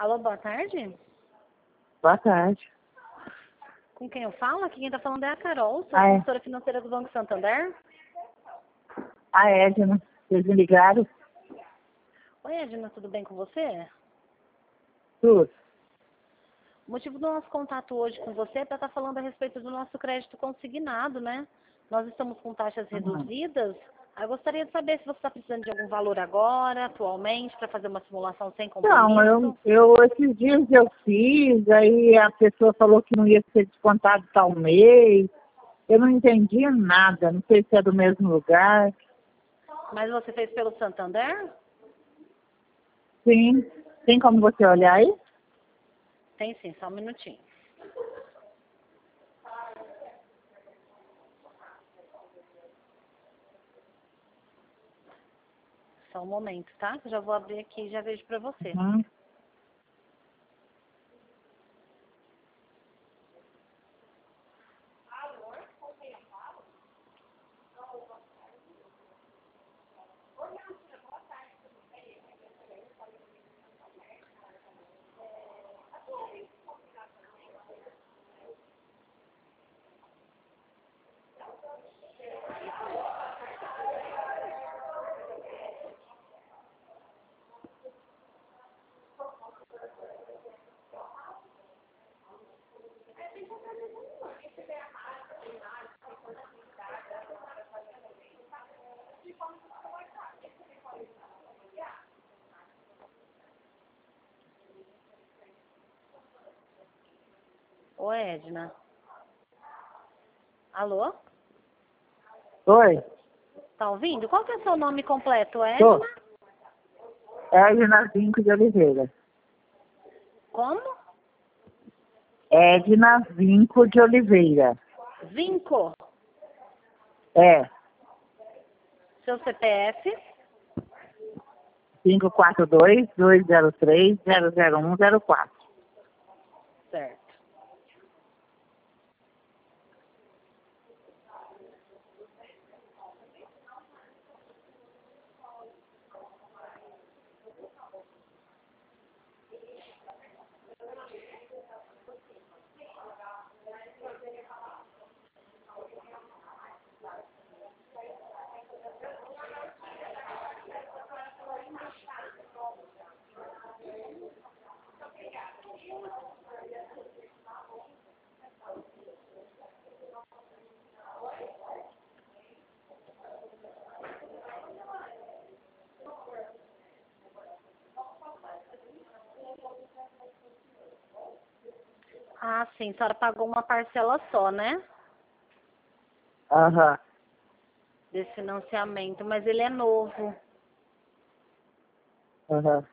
Alô, boa tarde. Boa tarde. Com quem eu falo? Aqui quem está falando é a Carol, sou É. consultora financeira do Banco Santander. A Edna, vocês me ligaram? Oi, Edna, tudo bem com você? Tudo. O motivo do nosso contato hoje com você é para estar falando a respeito do nosso crédito consignado, né? Nós estamos com taxas reduzidas. Eu gostaria de saber se você está precisando de algum valor agora, atualmente, para fazer uma simulação sem compromisso. Não, eu esses dias eu fiz, aí a pessoa falou que não ia ser descontado tal mês. Eu não entendi nada, não sei se é do mesmo lugar. Mas você fez pelo Santander? Sim. Tem como você olhar aí? Tem sim, só um minutinho. Só um momento, tá? Eu já vou abrir aqui e já vejo para você. Uhum. Ô, Edna. Alô? Oi? Tá ouvindo? Qual que é o seu nome completo, Tô. Edna? Edna Vinco de Oliveira. Como? Edna Vinco de Oliveira. Vinco. É. Seu CPF? 542-203-00104. Certo. Ah, sim. A senhora pagou uma parcela só, né? Aham. Desse financiamento, mas ele é novo. Aham.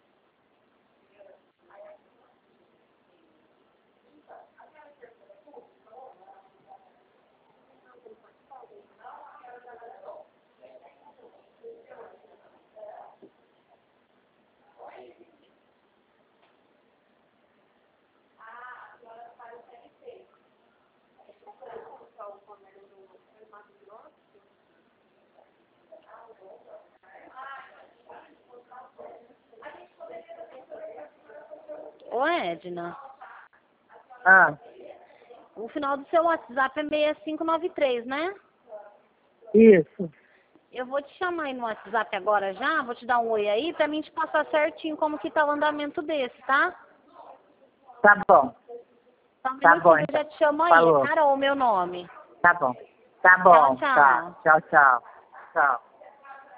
Ô, Edna. Ah, O final do seu WhatsApp é 6593, né? isso. Eu vou te chamar aí no WhatsApp agora já, vou te dar um oi aí pra mim te passar certinho como que tá o andamento desse, tá? Tá bom. Só um Tá bom, minutinho que eu então. já te chamo aí. Falou. Carol, meu nome. Tá bom. Tá Tchau, bom. Tá. tchau. Tchau, tchau. Tchau.